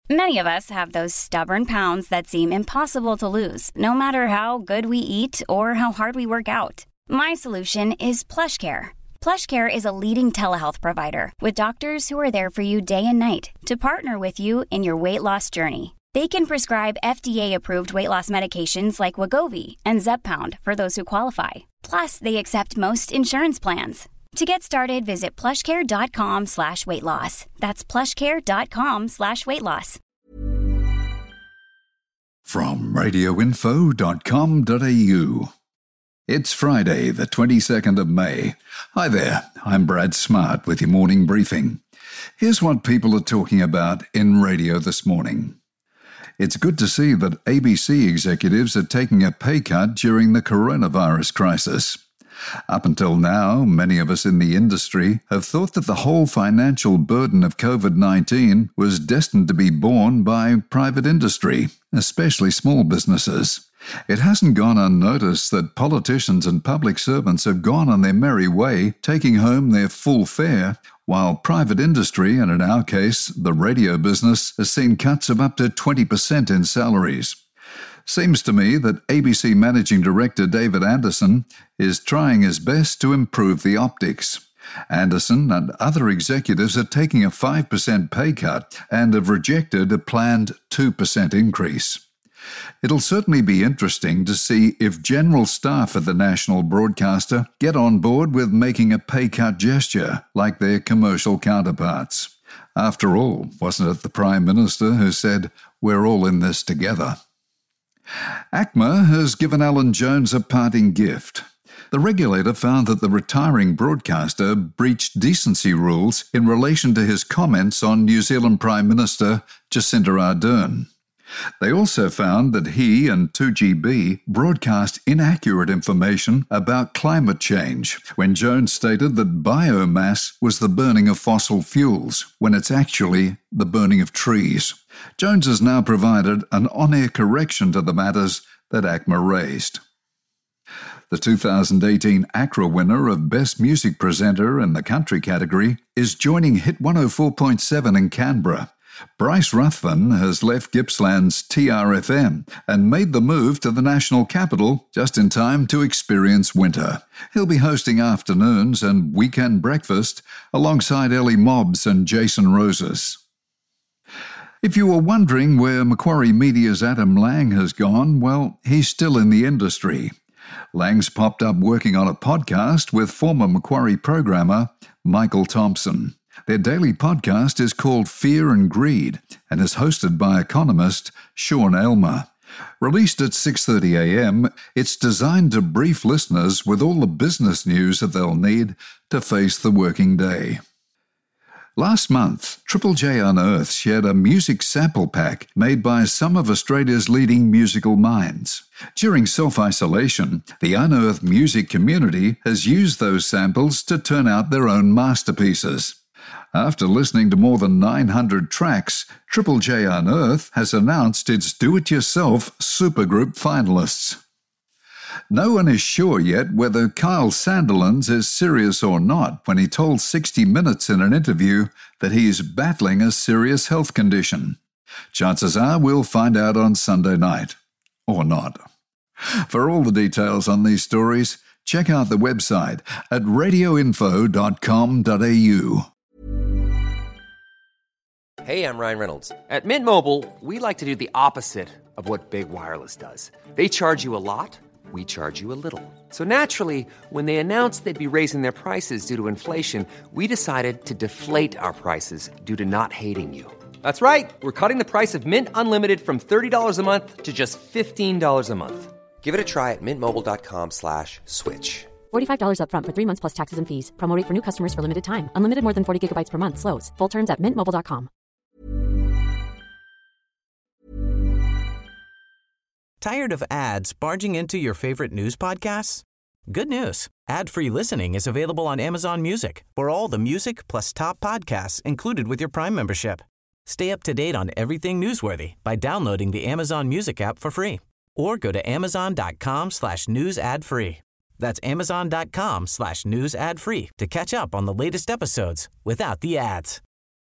Many of us have those stubborn pounds that seem impossible to lose, no matter how good we eat or how hard we work out. My solution is PlushCare. PlushCare is a leading telehealth provider with doctors who are there for you day and night to partner with you in your weight loss journey. They can prescribe FDA-approved weight loss medications like Wegovy and Zepbound for those who qualify. Plus, they accept most insurance plans. To get started, visit plushcare.com/weightloss. That's plushcare.com/weightloss. From radioinfo.com.au. It's Friday, the 22nd of May. Hi there, I'm Brad Smart with your morning briefing. Here's what people are talking about in radio this morning. It's good to see that ABC executives are taking a pay cut during the coronavirus crisis. Up until now, many of us in the industry have thought that the whole financial burden of COVID-19 was destined to be borne by private industry, especially small businesses. It hasn't gone unnoticed that politicians and public servants have gone on their merry way, taking home their full fare, while private industry, and in our case, the radio business, has seen cuts of up to 20% in salaries. Seems to me that ABC Managing Director David Anderson is trying his best to improve the optics. Anderson and other executives are taking a 5% pay cut and have rejected a planned 2% increase. It'll certainly be interesting to see if general staff at the national broadcaster get on board with making a pay cut gesture like their commercial counterparts. After all, wasn't it the Prime Minister who said, "We're all in this together"? ACMA has given Alan Jones a parting gift. The regulator found that the retiring broadcaster breached decency rules in relation to his comments on New Zealand Prime Minister Jacinda Ardern. They also found that he and 2GB broadcast inaccurate information about climate change when Jones stated that biomass was the burning of fossil fuels, when it's actually the burning of trees. Jones has now provided an on-air correction to the matters that ACMA raised. The 2018 ACRA winner of Best Music Presenter in the Country category is joining Hit 104.7 in Canberra. Bryce Ruthven has left Gippsland's TRFM and made the move to the national capital just in time to experience winter. He'll be hosting afternoons and weekend breakfast alongside Ellie Mobbs and Jason Roses. If you were wondering where Macquarie Media's Adam Lang has gone, well, he's still in the industry. Lang's popped up working on a podcast with former Macquarie programmer Michael Thompson. Their daily podcast is called Fear and Greed and is hosted by economist Sean Aylmer. Released at 6:30 a.m., it's designed to brief listeners with all the business news that they'll need to face the working day. Last month, Triple J Unearthed shared a music sample pack made by some of Australia's leading musical minds. During self-isolation, the Unearthed music community has used those samples to turn out their own masterpieces. After listening to more than 900 tracks, Triple J Unearthed has announced its do-it-yourself supergroup finalists. No one is sure yet whether Kyle Sandilands is serious or not when he told 60 Minutes in an interview that he's battling a serious health condition. Chances are we'll find out on Sunday night. Or not. For all the details on these stories, check out the website at radioinfo.com.au. Hey, I'm Ryan Reynolds. At Mint Mobile, we like to do the opposite of what Big Wireless does. They charge you a lot, we charge you a little. So naturally, when they announced they'd be raising their prices due to inflation, we decided to deflate our prices due to not hating you. That's right. We're cutting the price of Mint Unlimited from $30 a month to just $15 a month. Give it a try at mintmobile.com/switch. $45 up front for 3 months plus taxes and fees. Promo rate for new customers for limited time. Unlimited more than 40 gigabytes per month. Slows full terms at mintmobile.com. Tired of ads barging into your favorite news podcasts? Good news. Ad-free listening is available on Amazon Music for all the music plus top podcasts included with your Prime membership. Stay up to date on everything newsworthy by downloading the Amazon Music app for free or go to amazon.com/news ad free. That's amazon.com/news ad free to catch up on the latest episodes without the ads.